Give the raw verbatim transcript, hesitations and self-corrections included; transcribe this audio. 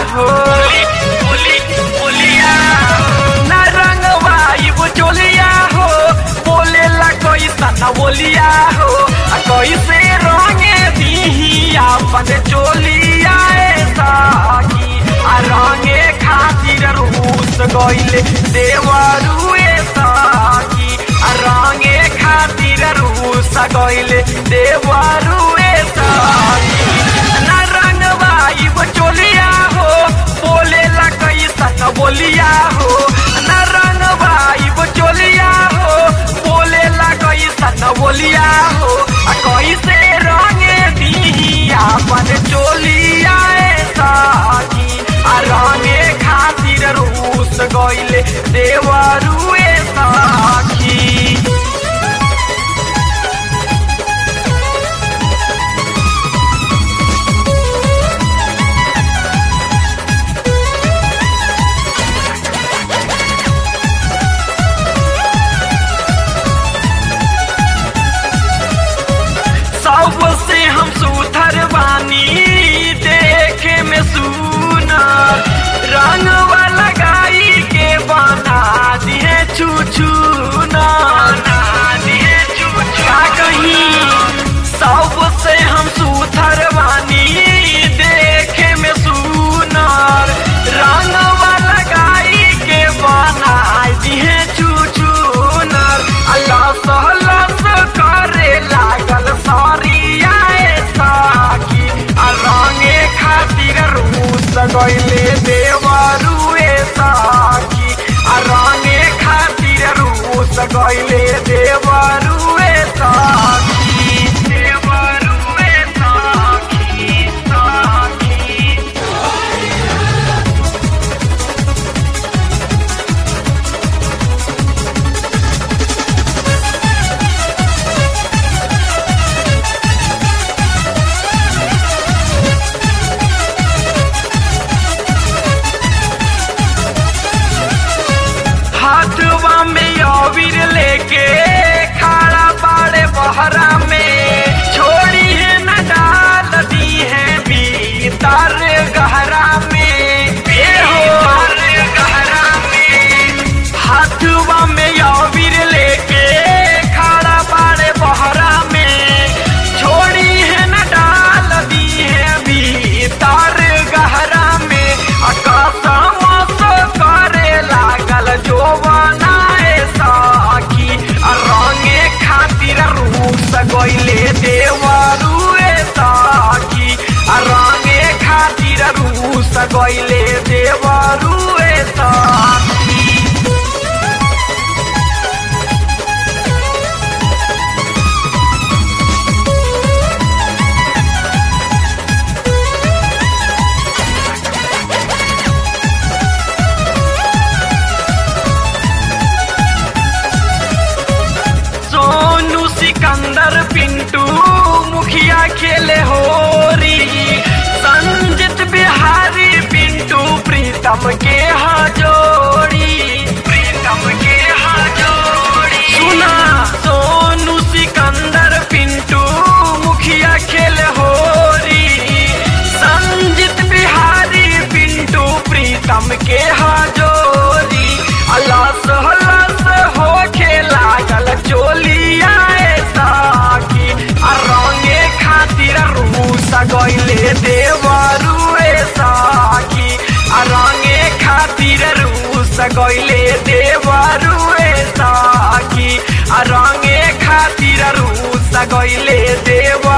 हो बोली बोलिया ना रंगवाई वो चोलिया हो बोले ला कैसा न बोलिया हो आ कैसे रंगे दी अपन चोलिया साकी आ रंगे खातिर रूस गइले देवरुए साकी आ रंगे खातिर रूस गइले देवरुए साकी ना रंगवाई वो चोलिया हो बोले ला कैसा न बोलिया हो ना रंगवाई वो चोलिया हो बोले ला कैसा न बोलिया हो आ कैसे रंगे दी अपन चोलिया साकी आ रंगे खातिर रूस गइले देवरुए साकी सबसे हम सुथर बानी देखे में सुनर रंगवा लगाई के बना दिए छुछू ना दिए छुछू कहीं सबसे हम सुथर बानी देखे में सुनर रंगवा लगाई के बना दिए छुछू नर अल्लाह सहलस करे लागल सारिया साकी आ रंगे खातिर रूस गइले देवरुए साकी आ रंगे खातिर रूस गइले देवरुए साकी देवरुए साकी साकी हाथवा में अबीर लेके खड़ा बाड़े बहरा में छोड़ी है न डाल दी है भीतर गहरा में गहरा में हाथवा में अबीर लेके खड़ा बाड़े बहरा में छोड़ी है न डाल दी है भीतर गहरा में आकाश करे लागल जो बनाए साकी आ रंगे खातिर रूस गइले देवरुए साकी आ रंगे खातिर रूस गइले देवरुए साकी सोनू सिकंदर पिंटू मुखिया खेले होरी संजित बिहारी पिंटू प्रीतम के हजोड़ी प्रीतम के हजोड़ी सुना सोनू सिकंदर पिंटू मुखिया खेले होरी संजित बिहारी पिंटू प्रीतम के हजोरी अल्लाह सहलस हो खेला गल चोलिया साकी आ रंगे खातिर रूस गइले देवरुए साकी आ रंगे खातिर रूस गइले देवरुए साकी आ रंगे खातिर रूस गइले देव